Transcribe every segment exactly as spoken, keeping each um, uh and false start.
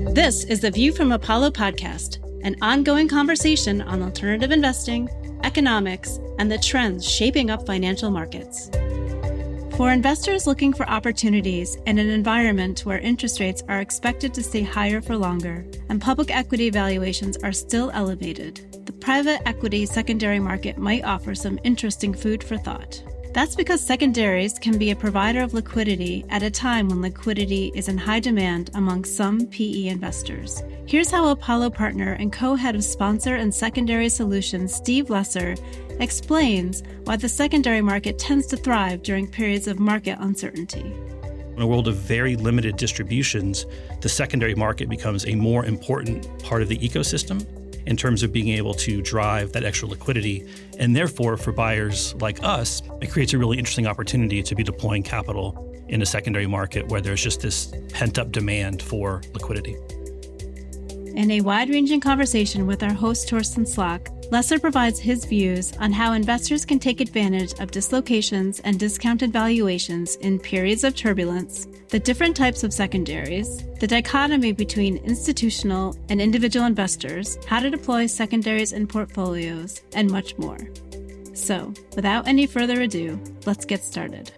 This is the View from Apollo podcast, an ongoing conversation on alternative investing, economics, and the trends shaping up financial markets. For investors looking for opportunities in an environment where interest rates are expected to stay higher for longer and public equity valuations are still elevated, the private equity secondary market might offer some interesting food for thought. That's because secondaries can be a provider of liquidity at a time when liquidity is in high demand among some P E investors. Here's how Apollo partner and co-head of sponsor and secondary solutions, Steve Lesser, explains why the secondary market tends to thrive during periods of market uncertainty. In a world of very limited distributions, the secondary market becomes a more important part of the ecosystem in terms of being able to drive that extra liquidity. And therefore, for buyers like us, it creates a really interesting opportunity to be deploying capital in a secondary market where there's just this pent-up demand for liquidity. In a wide-ranging conversation with our host, Torsten Slok, Lesser provides his views on how investors can take advantage of dislocations and discounted valuations in periods of turbulence, the different types of secondaries, the dichotomy between institutional and individual investors, how to deploy secondaries in portfolios, and much more. So, without any further ado, let's get started.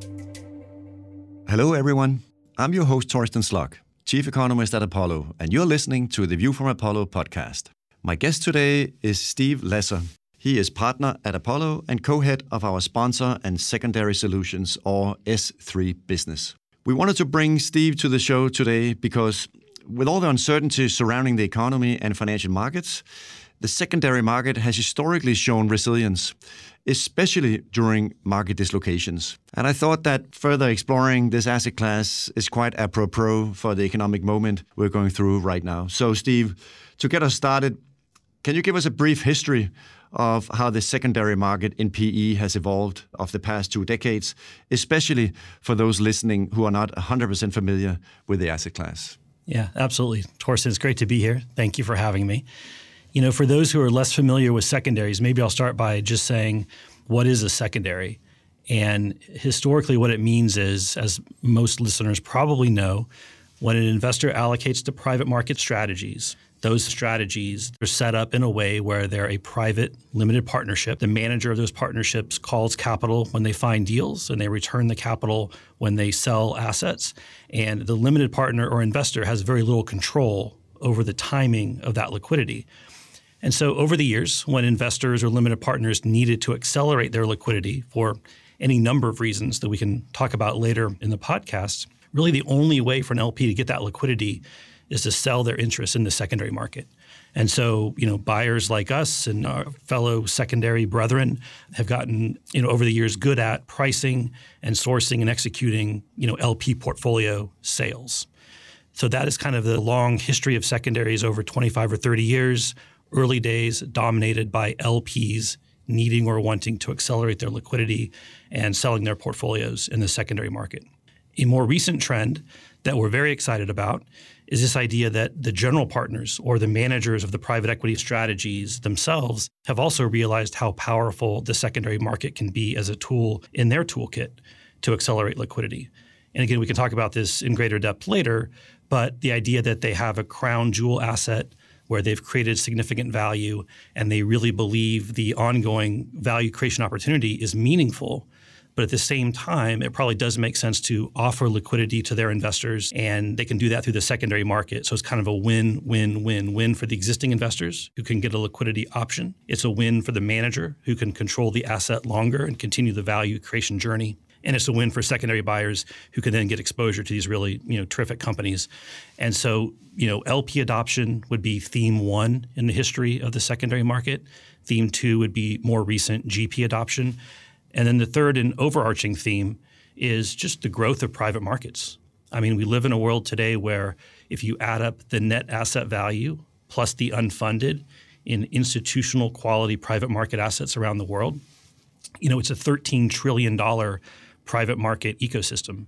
Hello, everyone. I'm your host, Torsten Slok, Chief Economist at Apollo, and you're listening to the View from Apollo podcast. My guest today is Steve Lesser. He is partner at Apollo and co-head of our sponsor and secondary solutions, or S three business. We wanted to bring Steve to the show today because with all the uncertainty surrounding the economy and financial markets, the secondary market has historically shown resilience, especially during market dislocations. And I thought that further exploring this asset class is quite apropos for the economic moment we're going through right now. So, Steve, to get us started, can you give us a brief history of how the secondary market in P E has evolved of the past two decades, especially for those listening who are not one hundred percent familiar with the asset class? Yeah, absolutely. Torsten, it's great to be here. Thank you for having me. You know, for those who are less familiar with secondaries, maybe I'll start by just saying, what is a secondary? And historically, what it means is, as most listeners probably know, when an investor allocates to private market strategies, those strategies are set up in a way where they're a private limited partnership. The manager of those partnerships calls capital when they find deals, and they return the capital when they sell assets. And the limited partner or investor has very little control over the timing of that liquidity. And so over the years, when investors or limited partners needed to accelerate their liquidity for any number of reasons that we can talk about later in the podcast, really the only way for an L P to get that liquidity is to sell their interest in the secondary market. And so, you know, buyers like us and our fellow secondary brethren have gotten, you know, over the years good at pricing and sourcing and executing, you know, L P portfolio sales. So that is kind of the long history of secondaries over twenty-five or thirty years. Early days dominated by L Ps needing or wanting to accelerate their liquidity and selling their portfolios in the secondary market. A more recent trend that we're very excited about is this idea that the general partners or the managers of the private equity strategies themselves have also realized how powerful the secondary market can be as a tool in their toolkit to accelerate liquidity. And again, we can talk about this in greater depth later, but the idea that they have a crown jewel asset where they've created significant value and they really believe the ongoing value creation opportunity is meaningful. But at the same time, it probably does make sense to offer liquidity to their investors, and they can do that through the secondary market. So it's kind of a win, win, win, win for the existing investors who can get a liquidity option. It's a win for the manager who can control the asset longer and continue the value creation journey. And it's a win for secondary buyers who can then get exposure to these really, you know, terrific companies. And so, you know, L P adoption would be theme one in the history of the secondary market. Theme two would be more recent G P adoption. And then the third and overarching theme is just the growth of private markets. I mean, we live in a world today where if you add up the net asset value plus the unfunded in institutional quality private market assets around the world, you know, it's a thirteen trillion dollars private market ecosystem.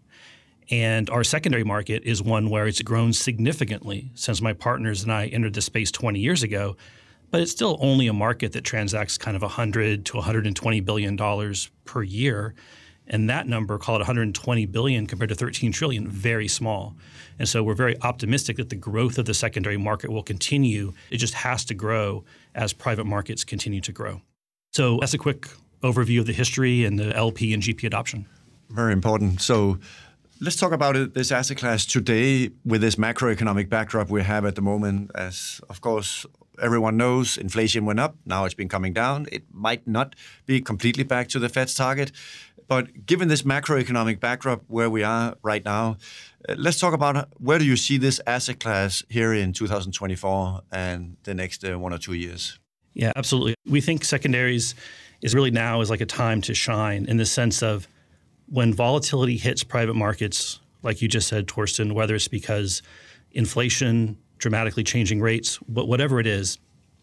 And our secondary market is one where it's grown significantly since my partners and I entered the space twenty years ago. But it's still only a market that transacts kind of one hundred to one hundred twenty billion dollars per year. And that number, call it one hundred twenty billion dollars compared to thirteen trillion dollars, very small. And so we're very optimistic that the growth of the secondary market will continue. It just has to grow as private markets continue to grow. So that's a quick overview of the history and the L P and G P adoption. Very important. So let's talk about it, this asset class today with this macroeconomic backdrop we have at the moment. As, of course, everyone knows, inflation went up. Now it's been coming down. It might not be completely back to the Fed's target. But given this macroeconomic backdrop where we are right now, uh, let's talk about where do you see this asset class here in two thousand twenty-four and the next uh, one or two years? Yeah, absolutely. We think secondaries is really now is like a time to shine in the sense of when volatility hits private markets, like you just said, Torsten, whether it's because inflation, dramatically changing rates, but whatever it is,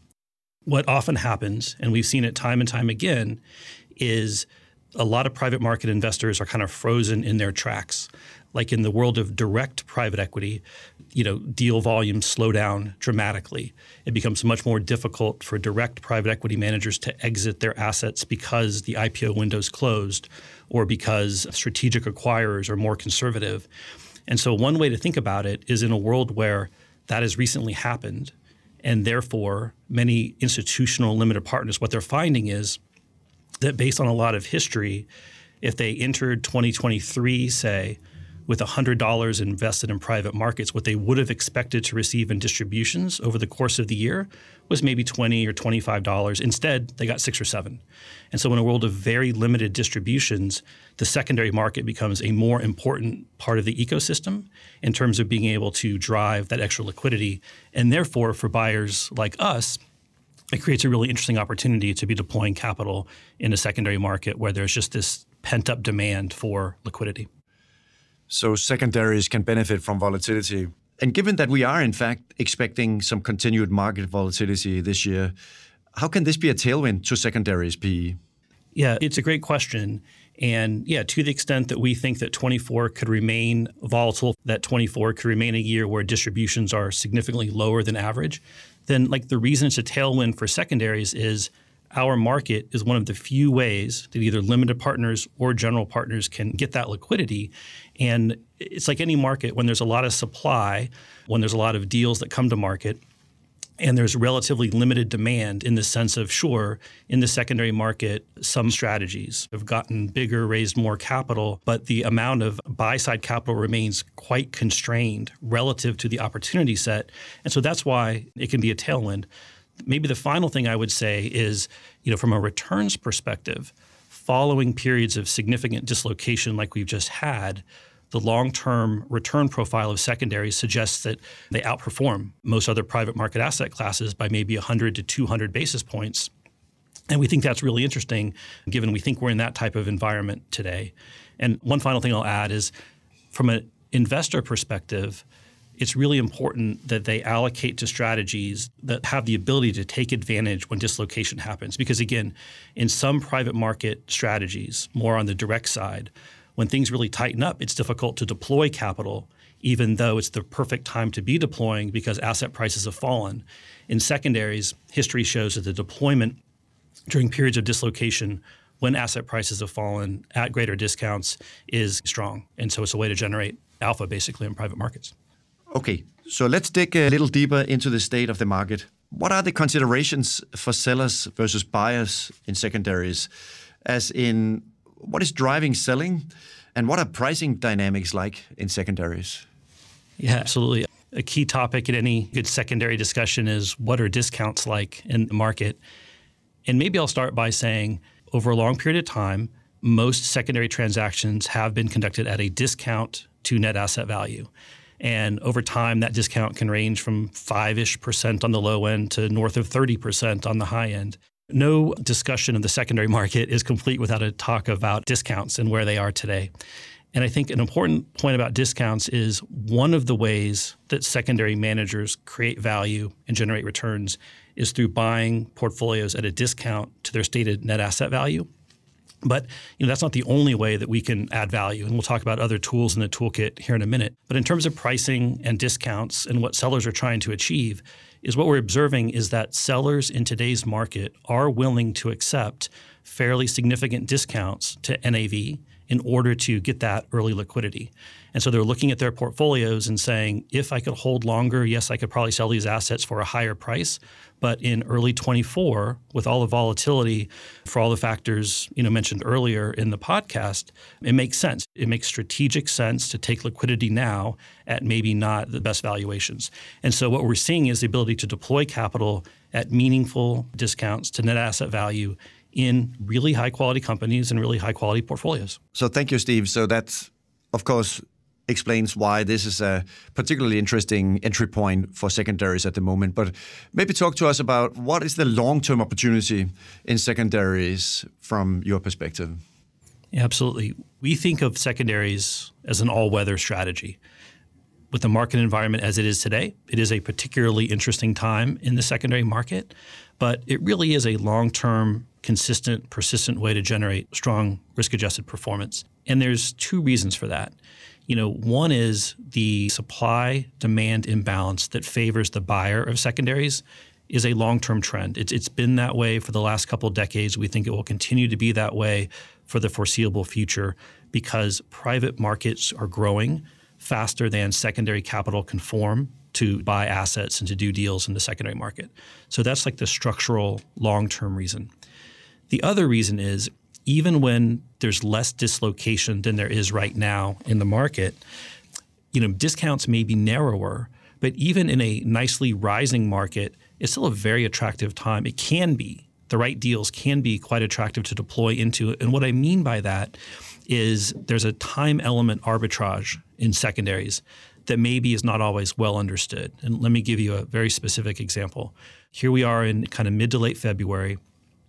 what often happens, and we've seen it time and time again, is a lot of private market investors are kind of frozen in their tracks. Like in the world of direct private equity, you know, deal volumes slow down dramatically. It becomes much more difficult for direct private equity managers to exit their assets because the I P O window's closed or because strategic acquirers are more conservative. And so one way to think about it is in a world where that has recently happened, and therefore many institutional limited partners, what they're finding is that based on a lot of history, if they entered twenty twenty-three, say, with one hundred dollars invested in private markets, what they would have expected to receive in distributions over the course of the year was maybe twenty dollars or twenty-five dollars. Instead, they got six or seven. And so in a world of very limited distributions, the secondary market becomes a more important part of the ecosystem in terms of being able to drive that extra liquidity. And therefore, for buyers like us, it creates a really interesting opportunity to be deploying capital in a secondary market where there's just this pent-up demand for liquidity. So secondaries can benefit from volatility. And given that we are, in fact, expecting some continued market volatility this year, how can this be a tailwind to secondaries, P E? Yeah, it's a great question. And yeah, to the extent that we think that twenty-four could remain volatile, that twenty-four could remain a year where distributions are significantly lower than average, then like the reason it's a tailwind for secondaries is our market is one of the few ways that either limited partners or general partners can get that liquidity. And it's like any market, when there's a lot of supply, when there's a lot of deals that come to market, and there's relatively limited demand in the sense of, sure, in the secondary market, some strategies have gotten bigger, raised more capital, but the amount of buy-side capital remains quite constrained relative to the opportunity set. And so that's why it can be a tailwind. Maybe the final thing I would say is, you know, from a returns perspective, following periods of significant dislocation like we've just had, the long-term return profile of secondaries suggests that they outperform most other private market asset classes by maybe one hundred to two hundred basis points. And we think that's really interesting, given we think we're in that type of environment today. And one final thing I'll add is, from an investor perspective, it's really important that they allocate to strategies that have the ability to take advantage when dislocation happens. Because again, in some private market strategies, more on the direct side, when things really tighten up, it's difficult to deploy capital, even though it's the perfect time to be deploying because asset prices have fallen. In secondaries, history shows that the deployment during periods of dislocation when asset prices have fallen at greater discounts is strong. And so it's a way to generate alpha basically in private markets. Okay, so let's dig a little deeper into the state of the market. What are the considerations for sellers versus buyers in secondaries? As in, what is driving selling, and what are pricing dynamics like in secondaries? Yeah, absolutely. A key topic in any good secondary discussion is what are discounts like in the market? And maybe I'll start by saying over a long period of time, most secondary transactions have been conducted at a discount to net asset value. And over time, that discount can range from five-ish percent on the low end to north of thirty percent on the high end. No discussion of the secondary market is complete without a talk about discounts and where they are today. And I think an important point about discounts is one of the ways that secondary managers create value and generate returns is through buying portfolios at a discount to their stated net asset value. But you know, that's not the only way that we can add value, and we'll talk about other tools in the toolkit here in a minute. But in terms of pricing and discounts and what sellers are trying to achieve, is what we're observing is that sellers in today's market are willing to accept fairly significant discounts to N A V in order to get that early liquidity. And so they're looking at their portfolios and saying, if I could hold longer, yes, I could probably sell these assets for a higher price. But in early twenty-four, with all the volatility, for all the factors you know mentioned earlier in the podcast, it makes sense. It makes strategic sense to take liquidity now at maybe not the best valuations. And so what we're seeing is the ability to deploy capital at meaningful discounts to net asset value in really high-quality companies and really high-quality portfolios. So thank you, Steve. So that, of course, explains why this is a particularly interesting entry point for secondaries at the moment. But maybe talk to us about what is the long-term opportunity in secondaries from your perspective? Yeah, absolutely. We think of secondaries as an all-weather strategy. With the market environment as it is today, it is a particularly interesting time in the secondary market, but it really is a long-term, consistent, persistent way to generate strong risk-adjusted performance. And there's two reasons for that. You know, one is the supply-demand imbalance that favors the buyer of secondaries is a long-term trend. It's, it's been that way for the last couple of decades. We think it will continue to be that way for the foreseeable future because private markets are growing faster than secondary capital can form to buy assets and to do deals in the secondary market. So that's like the structural long-term reason. The other reason is even when there's less dislocation than there is right now in the market, you know, discounts may be narrower, but even in a nicely rising market, it's still a very attractive time. It can be. The right deals can be quite attractive to deploy into. And what I mean by that is there's a time element arbitrage in secondaries that maybe is not always well understood. And let me give you a very specific example. Here we are in kind of mid to late February.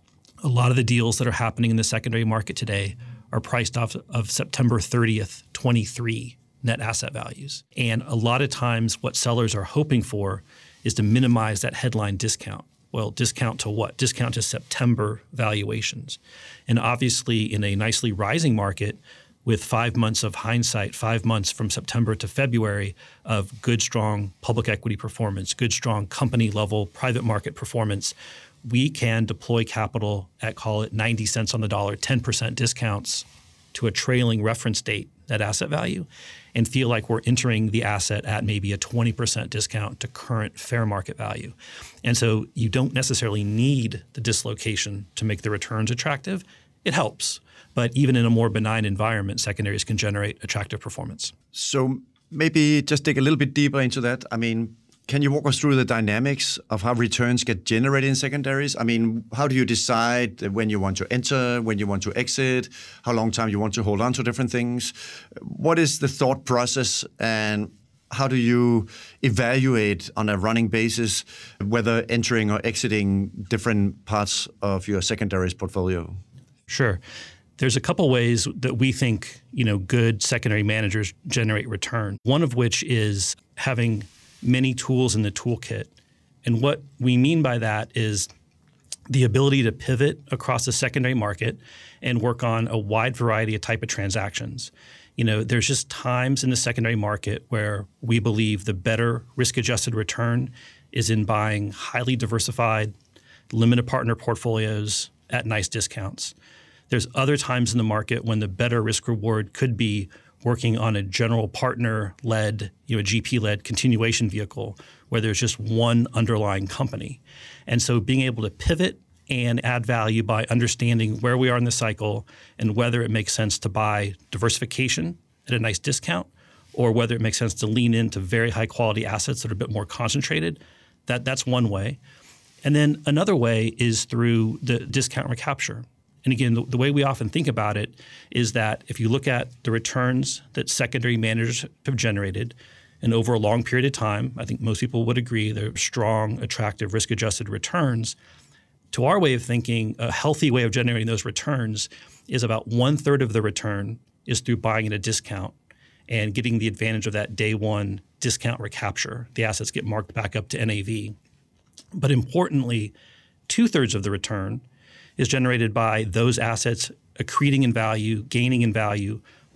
A lot of the deals that are happening in the secondary market today are priced off of September thirtieth, twenty-three net asset values. And a lot of times what sellers are hoping for is to minimize that headline discount. Well, discount to what? Discount to September valuations. And obviously in a nicely rising market with five months of hindsight, five months from September to February of good, strong public equity performance, good, strong company level private market performance, we can deploy capital at, call it ninety cents on the dollar, ten percent discounts to a trailing reference date net asset value and feel like we're entering the asset at maybe a twenty percent discount to current fair market value. And so you don't necessarily need the dislocation to make the returns attractive. It helps. But even in a more benign environment, secondaries can generate attractive performance. So maybe just dig a little bit deeper into that. I mean, can you walk us through the dynamics of how returns get generated in secondaries? I mean, how do you decide when you want to enter, when you want to exit, how long time you want to hold on to different things? What is the thought process and how do you evaluate on a running basis whether entering or exiting different parts of your secondaries portfolio? Sure. There's a couple ways that we think, you know, good secondary managers generate return. One of which is having many tools in the toolkit. And what we mean by that is the ability to pivot across the secondary market and work on a wide variety of type of transactions. You know, there's just times in the secondary market where we believe the better risk-adjusted return is in buying highly diversified, limited partner portfolios at nice discounts. There's other times in the market when the better risk reward could be working on a general partner-led, you know, a G P-led continuation vehicle where there's just one underlying company. And so being able to pivot and add value by understanding where we are in the cycle and whether it makes sense to buy diversification at a nice discount or whether it makes sense to lean into very high-quality assets that are a bit more concentrated, that, that's one way. And then another way is through the discount recapture. And again, the, the way we often think about it is that if you look at the returns that secondary managers have generated, and over a long period of time, I think most people would agree they're strong, attractive, risk-adjusted returns. To our way of thinking, a healthy way of generating those returns is about one-third of the return is through buying at a discount and getting the advantage of that day one discount recapture. The assets get marked back up to N A V. But importantly, two-thirds of the return is generated by those assets accreting in value, gaining in value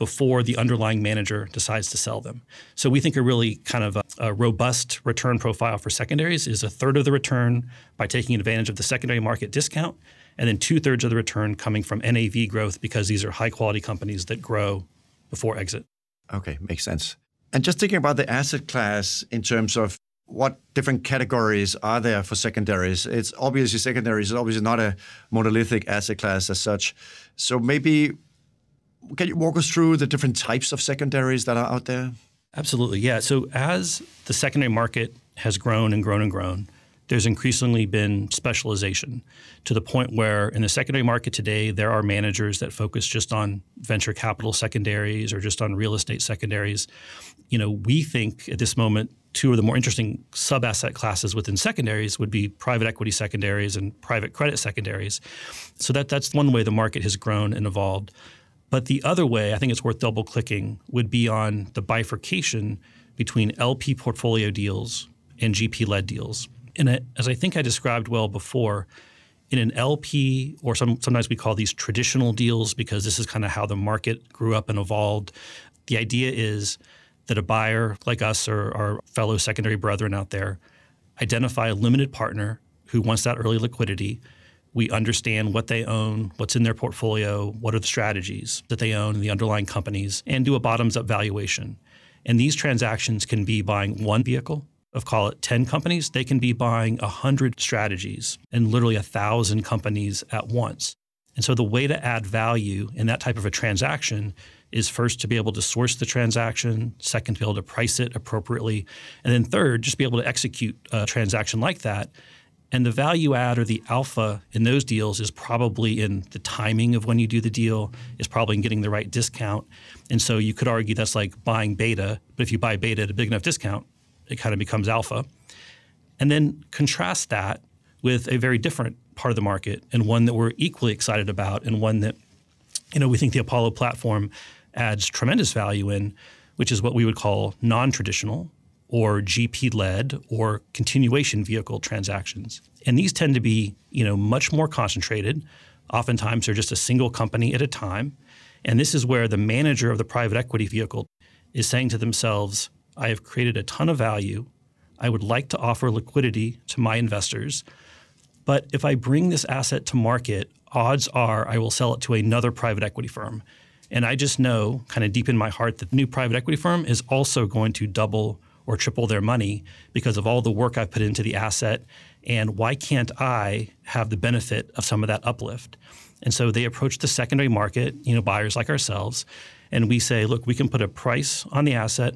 before the underlying manager decides to sell them. So we think a really kind of a, a robust return profile for secondaries is a third of the return by taking advantage of the secondary market discount, and then two-thirds of the return coming from N A V growth because these are high-quality companies that grow before exit. Okay, makes sense. And just thinking about the asset class in terms of what different categories are there for secondaries? It's obviously secondaries is obviously not a monolithic asset class as such. So maybe can you walk us through the different types of secondaries that are out there? Absolutely, yeah. So as the secondary market has grown and grown and grown, there's increasingly been specialization to the point where in the secondary market today, there are managers that focus just on venture capital secondaries or just on real estate secondaries. You know, we think at this moment, two of the more interesting sub-asset classes within secondaries would be private equity secondaries and private credit secondaries. So that that's one way the market has grown and evolved. But the other way, I think it's worth double-clicking, would be on the bifurcation between L P portfolio deals and G P-led deals. And it, as I think I described well before, in an L P, or some, sometimes we call these traditional deals because this is kind of how the market grew up and evolved, the idea is that a buyer like us or our fellow secondary brethren out there identify a limited partner who wants that early liquidity. We understand what they own, what's in their portfolio, what are the strategies that they own in the underlying companies, and do a bottoms-up valuation. And these transactions can be buying one vehicle of, call it ten companies. They can be buying one hundred strategies and literally one thousand companies at once. And so the way to add value in that type of a transaction is first to be able to source the transaction, second to be able to price it appropriately, and then third, just be able to execute a transaction like that. And the value add or the alpha in those deals is probably in the timing of when you do the deal, is probably in getting the right discount. And so you could argue that's like buying beta, but if you buy beta at a big enough discount, it kind of becomes alpha. And then contrast that with a very different part of the market and one that we're equally excited about and one that, you know, we think the Apollo platform adds tremendous value in, which is what we would call non-traditional or G P-led or continuation vehicle transactions. And these tend to be, you know, much more concentrated. Oftentimes they're just a single company at a time. And this is where the manager of the private equity vehicle is saying to themselves, I have created a ton of value. I would like to offer liquidity to my investors. But if I bring this asset to market, odds are I will sell it to another private equity firm. And I just know kind of deep in my heart that the new private equity firm is also going to double or triple their money because of all the work I've put into the asset. And why can't I have the benefit of some of that uplift? And so they approach the secondary market, you know, buyers like ourselves, and we say, look, we can put a price on the asset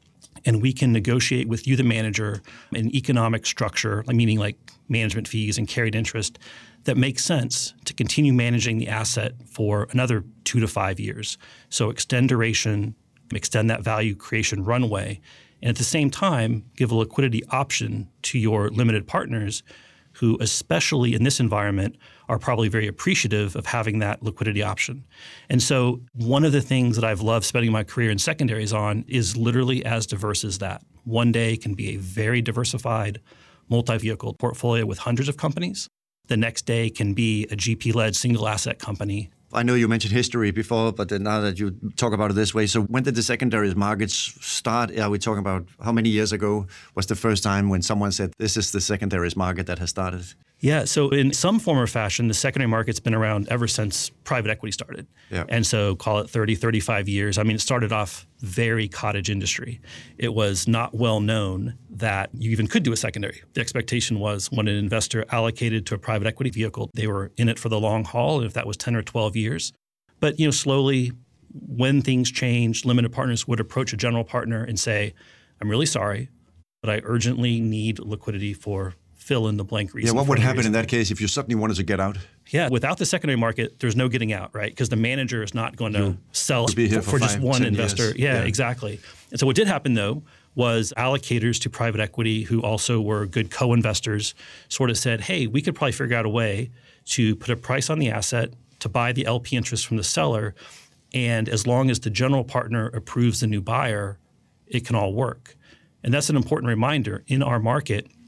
and we can negotiate with you, the manager, an economic structure, meaning like management fees and carried interest, that makes sense to continue managing the asset for another two to five years. So extend duration, extend that value creation runway, and at the same time, give a liquidity option to your limited partners who, especially in this environment, are probably very appreciative of having that liquidity option. And so one of the things that I've loved spending my career in secondaries on is literally as diverse as that. One day can be a very diversified multi-vehicle portfolio with hundreds of companies. The next day can be a G P-led single asset company. I know you mentioned history before, but now that you talk about it this way, so when did the secondaries markets start? Are we talking about how many years ago was the first time when someone said, this is the secondaries market that has started? Yeah, so in some form or fashion, the secondary market's been around ever since private equity started. Yeah. And so call it thirty, thirty-five years. I mean, it started off very cottage industry. It was not well known that you even could do a secondary. The expectation was when an investor allocated to a private equity vehicle, they were in it for the long haul, and if that was ten or twelve years. But, you know, slowly, when things changed, limited partners would approach a general partner and say, I'm really sorry, but I urgently need liquidity for fill in the blank reason. Yeah, what would happen reason. in that case if you suddenly wanted to get out? Yeah, without the secondary market, there's no getting out, right? Because the manager is not going to You'll sell it for, for, for just five, one investor. Yeah, yeah, exactly. And so what did happen, though, was allocators to private equity who also were good co-investors sort of said, hey, we could probably figure out a way to put a price on the asset, to buy the L P interest from the seller, and as long as the general partner approves the new buyer, it can all work. And that's an important reminder. In our market,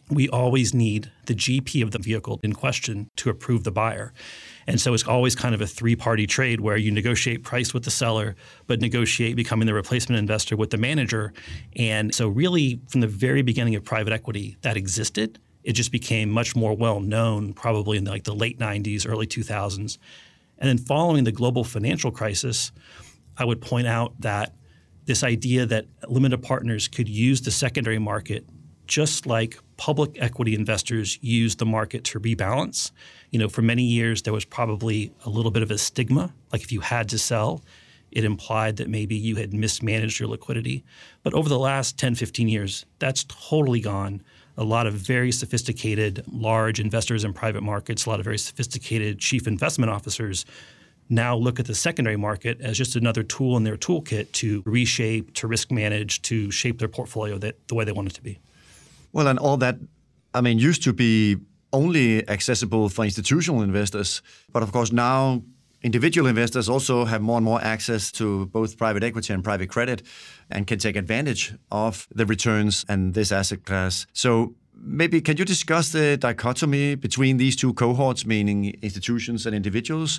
we always need the G P of the vehicle in question to approve the buyer. And so it's always kind of a three-party trade where you negotiate price with the seller, but negotiate becoming the replacement investor with the manager. And so really, from the very beginning of private equity, that existed. It just became much more well-known probably in the, like the late nineties, early two thousands. And then following the global financial crisis, I would point out that this idea that limited partners could use the secondary market just like public equity investors use the market to rebalance. You know, for many years, there was probably a little bit of a stigma. Like if you had to sell, it implied that maybe you had mismanaged your liquidity. But over the last ten, fifteen years, that's totally gone. A lot of very sophisticated, large investors in private markets, a lot of very sophisticated chief investment officers now look at the secondary market as just another tool in their toolkit to reshape, to risk manage, to shape their portfolio that the way they want it to be. Well, and all that, I mean, used to be only accessible for institutional investors. But of course, now individual investors also have more and more access to both private equity and private credit and can take advantage of the returns and this asset class. So maybe can you discuss the dichotomy between these two cohorts, meaning institutions and individuals,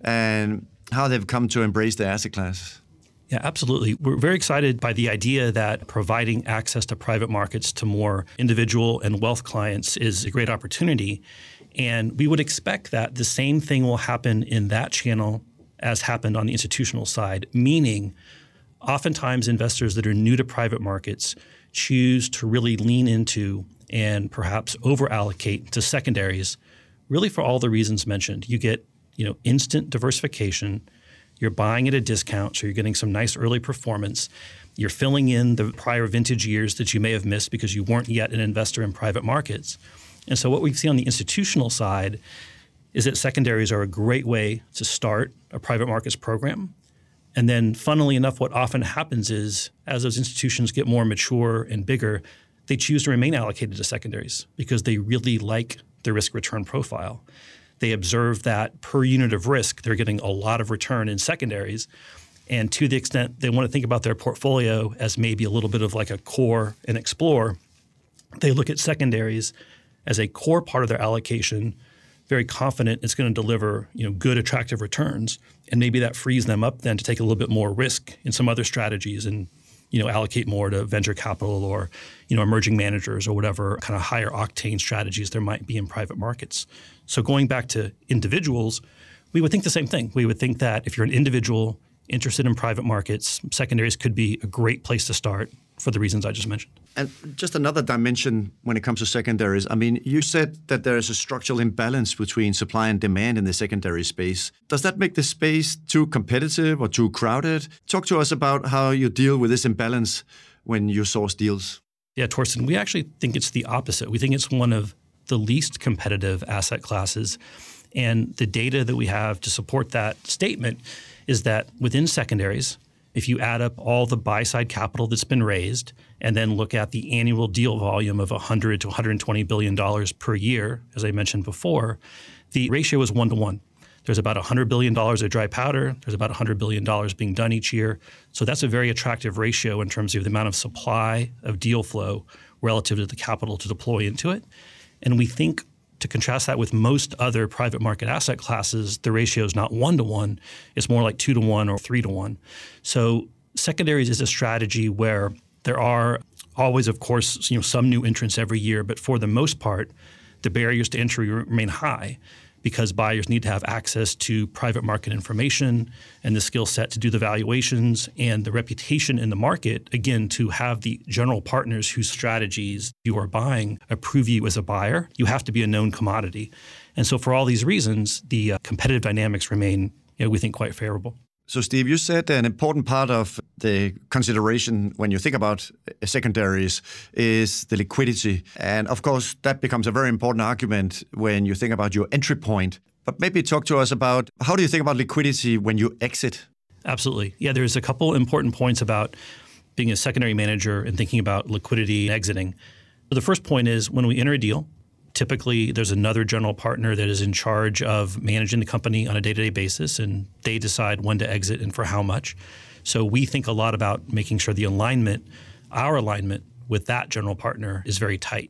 and how they've come to embrace the asset class? Yeah, absolutely. We're very excited by the idea that providing access to private markets to more individual and wealth clients is a great opportunity. And we would expect that the same thing will happen in that channel as happened on the institutional side, meaning oftentimes investors that are new to private markets choose to really lean into and perhaps over-allocate to secondaries, really for all the reasons mentioned. You get, you know, instant diversification. You're buying at a discount, so you're getting some nice early performance. You're filling in the prior vintage years that you may have missed because you weren't yet an investor in private markets. And so what we see on the institutional side is that secondaries are a great way to start a private markets program. And then funnily enough, what often happens is as those institutions get more mature and bigger, they choose to remain allocated to secondaries because they really like the risk return profile. They observe that per unit of risk, they're getting a lot of return in secondaries. And to the extent they want to think about their portfolio as maybe a little bit of like a core and explore, they look at secondaries as a core part of their allocation, very confident it's going to deliver, you know, good, attractive returns. And maybe that frees them up then to take a little bit more risk in some other strategies and, you know, allocate more to venture capital or, you know, emerging managers or whatever kind of higher octane strategies there might be in private markets. So going back to individuals, we would think the same thing. We would think that if you're an individual interested in private markets, secondaries could be a great place to start for the reasons I just mentioned. And just another dimension when it comes to secondaries. I mean, you said that there is a structural imbalance between supply and demand in the secondary space. Does that make the space too competitive or too crowded? Talk to us about how you deal with this imbalance when you source deals. Yeah, Torsten, we actually think it's the opposite. We think it's one of the least competitive asset classes. And the data that we have to support that statement is that within secondaries, if you add up all the buy-side capital that's been raised and then look at the annual deal volume of one hundred to one hundred twenty billion dollars per year, as I mentioned before, the ratio is one to one. There's about one hundred billion dollars of dry powder. There's about one hundred billion dollars being done each year. So that's a very attractive ratio in terms of the amount of supply of deal flow relative to the capital to deploy into it. And we think to contrast that with most other private market asset classes, the ratio is not one to one. It's more like two to one or three to one. So secondaries is a strategy where there are always, of course, you know, some new entrants every year, but for the most part, the barriers to entry remain high because buyers need to have access to private market information and the skill set to do the valuations and the reputation in the market, again, to have the general partners whose strategies you are buying approve you as a buyer. You have to be a known commodity. And so for all these reasons, the uh, competitive dynamics remain, you know, we think, quite favorable. So, Steve, you said an important part of the consideration when you think about secondaries is the liquidity. And of course, that becomes a very important argument when you think about your entry point. But maybe talk to us about how do you think about liquidity when you exit? Absolutely. Yeah, there's a couple important points about being a secondary manager and thinking about liquidity and exiting. So the first point is when we enter a deal, typically, there's another general partner that is in charge of managing the company on a day-to-day basis, and they decide when to exit and for how much. So we think a lot about making sure the alignment, our alignment with that general partner is very tight.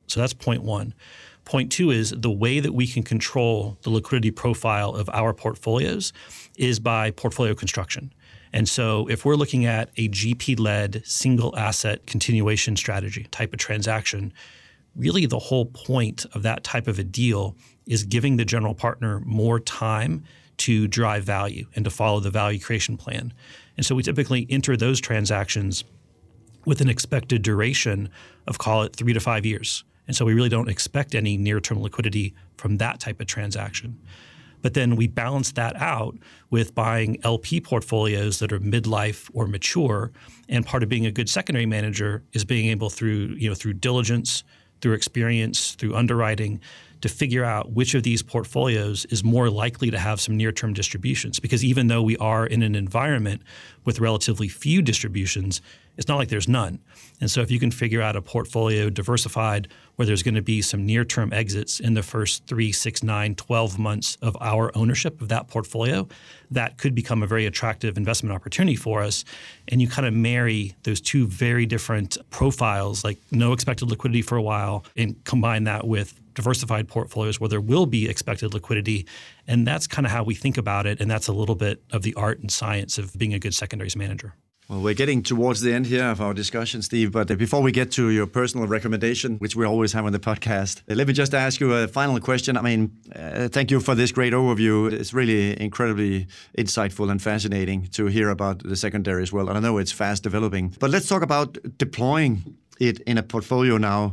So that's point one. Point two is the way that we can control the liquidity profile of our portfolios is by portfolio construction. And so if we're looking at a G P-led single asset continuation strategy type of transaction, really the whole point of that type of a deal is giving the general partner more time to drive value and to follow the value creation plan. And so we typically enter those transactions with an expected duration of, call it, three to five years. And so we really don't expect any near-term liquidity from that type of transaction. But then we balance that out with buying L P portfolios that are midlife or mature. And part of being a good secondary manager is being able through, you know, through diligence, through experience, through underwriting, to figure out which of these portfolios is more likely to have some near-term distributions. Because even though we are in an environment with relatively few distributions, it's not like there's none. And so if you can figure out a portfolio diversified where there's going to be some near-term exits in the first three, six, nine, twelve months of our ownership of that portfolio, that could become a very attractive investment opportunity for us. And you kind of marry those two very different profiles, like no expected liquidity for a while, and combine that with diversified portfolios where there will be expected liquidity. And that's kind of how we think about it. And that's a little bit of the art and science of being a good secondaries manager. Well, we're getting towards the end here of our discussion, Steve, but before we get to your personal recommendation, which we always have on the podcast, let me just ask you a final question. I mean, uh, thank you for this great overview. It's really incredibly insightful and fascinating to hear about the secondary as well. And I know it's fast developing, but let's talk about deploying it in a portfolio now.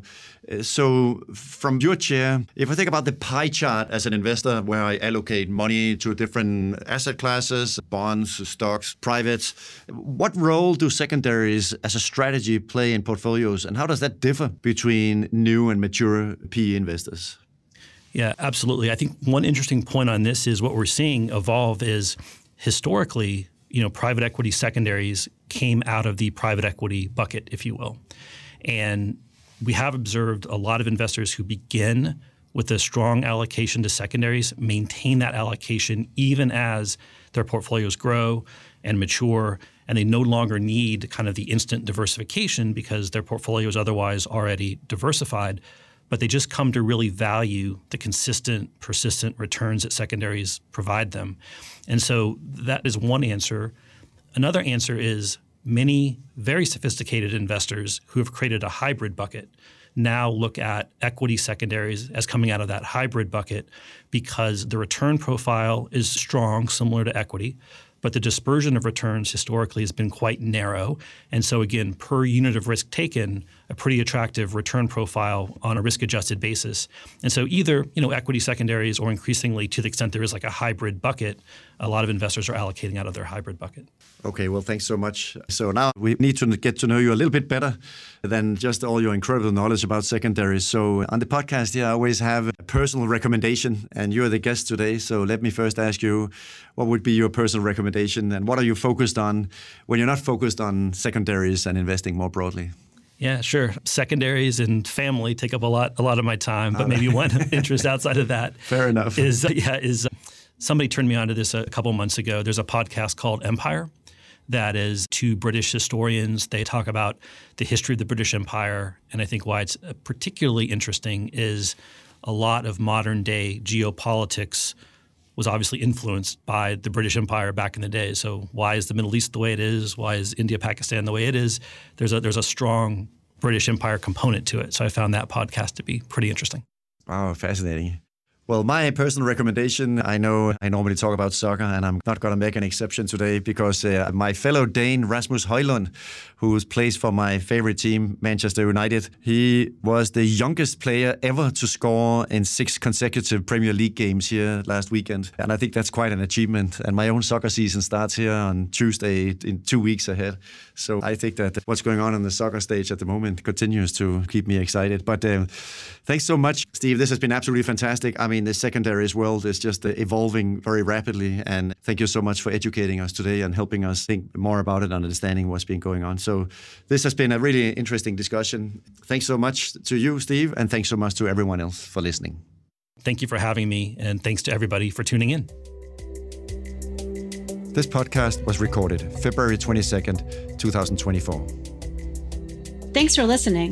So from your chair, if I think about the pie chart as an investor where I allocate money to different asset classes, bonds, stocks, privates, what role do secondaries as a strategy play in portfolios, and how does that differ between new and mature P E investors? Yeah, absolutely. I think one interesting point on this is what we're seeing evolve is historically, you know, private equity secondaries came out of the private equity bucket, if you will. And we have observed a lot of investors who begin with a strong allocation to secondaries, maintain that allocation even as their portfolios grow and mature, and they no longer need kind of the instant diversification because their portfolio is otherwise already diversified, but they just come to really value the consistent, persistent returns that secondaries provide them. And so that is one answer. Another answer is many very sophisticated investors who have created a hybrid bucket now look at equity secondaries as coming out of that hybrid bucket because the return profile is strong, similar to equity, but the dispersion of returns historically has been quite narrow. And so again, per unit of risk taken, a pretty attractive return profile on a risk-adjusted basis. And so either, you know, equity secondaries or increasingly to the extent there is like a hybrid bucket, a lot of investors are allocating out of their hybrid bucket. Okay, well, thanks so much. So now we need to get to know you a little bit better than just all your incredible knowledge about secondaries. So on the podcast here, I always have a personal recommendation, and you're the guest today. So let me first ask you, what would be your personal recommendation, and what are you focused on when you're not focused on secondaries and investing more broadly? Yeah, sure. Secondaries and family take up a lot, a lot of my time, but maybe one interest outside of that. Fair enough. Is yeah, is somebody turned me onto this a couple months ago. There's a podcast called Empire that is two British historians. They talk about the history of the British Empire, and I think why it's particularly interesting is a lot of modern day geopolitics was obviously influenced by the British Empire back in the day. So why is the Middle East the way it is? Why is India, Pakistan the way it is? There's a there's a strong British Empire component to it. So I found that podcast to be pretty interesting. Wow, fascinating. Well, my personal recommendation, I know I normally talk about soccer, and I'm not going to make an exception today because uh, my fellow Dane, Rasmus Højlund, who plays for my favorite team, Manchester United, he was the youngest player ever to score in six consecutive Premier League games here last weekend. And I think that's quite an achievement. And my own soccer season starts here on Tuesday in two weeks ahead. So I think that what's going on on the soccer stage at the moment continues to keep me excited. But uh, thanks so much, Steve. This has been absolutely fantastic. I mean, the secondaries world is just uh, evolving very rapidly. And thank you so much for educating us today and helping us think more about it and understanding what's been going on. So this has been a really interesting discussion. Thanks so much to you, Steve, and thanks so much to everyone else for listening. Thank you for having me, and thanks to everybody for tuning in. This podcast was recorded February twenty-second, twenty twenty-four. Thanks for listening.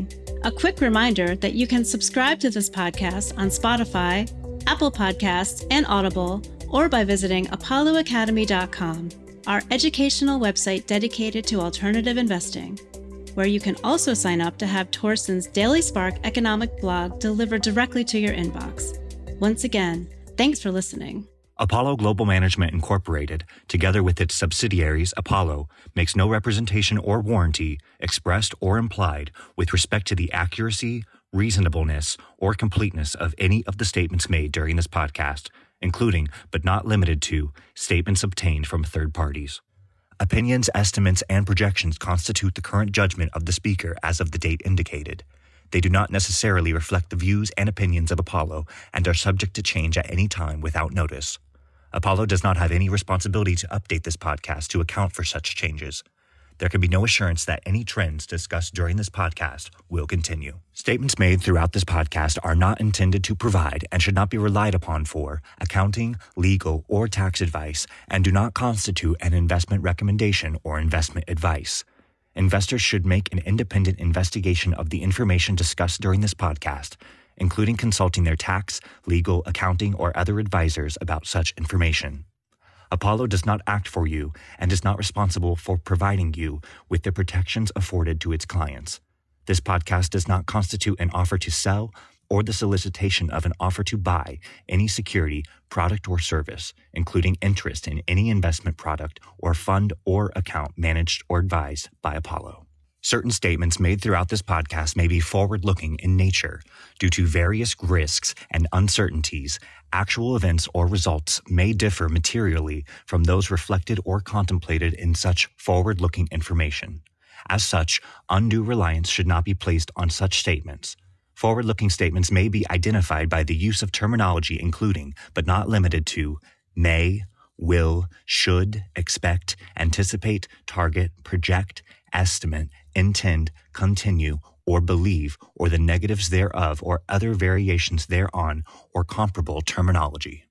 A quick reminder that you can subscribe to this podcast on Spotify, Apple Podcasts, and Audible, or by visiting apollo academy dot com, our educational website dedicated to alternative investing, where you can also sign up to have Torsten's Daily Spark economic blog delivered directly to your inbox. Once again, thanks for listening. Apollo Global Management Incorporated, together with its subsidiaries Apollo, makes no representation or warranty, expressed or implied, with respect to the accuracy, reasonableness, or completeness of any of the statements made during this podcast, including, but not limited to, statements obtained from third parties. Opinions, estimates, and projections constitute the current judgment of the speaker as of the date indicated. They do not necessarily reflect the views and opinions of Apollo and are subject to change at any time without notice. Apollo does not have any responsibility to update this podcast to account for such changes. There can be no assurance that any trends discussed during this podcast will continue. Statements made throughout this podcast are not intended to provide and should not be relied upon for accounting, legal, or tax advice and do not constitute an investment recommendation or investment advice. Investors should make an independent investigation of the information discussed during this podcast, including consulting their tax, legal, accounting, or other advisors about such information. Apollo does not act for you and is not responsible for providing you with the protections afforded to its clients. This podcast does not constitute an offer to sell or the solicitation of an offer to buy any security, product, or service, including interest in any investment product or fund or account managed or advised by Apollo. Certain statements made throughout this podcast may be forward-looking in nature. Due to various risks and uncertainties, actual events or results may differ materially from those reflected or contemplated in such forward-looking information. As such, undue reliance should not be placed on such statements. Forward-looking statements may be identified by the use of terminology including, but not limited to, may, will, should, expect, anticipate, target, project, estimate, intend, continue, or believe, or the negatives thereof, or other variations thereon, or comparable terminology.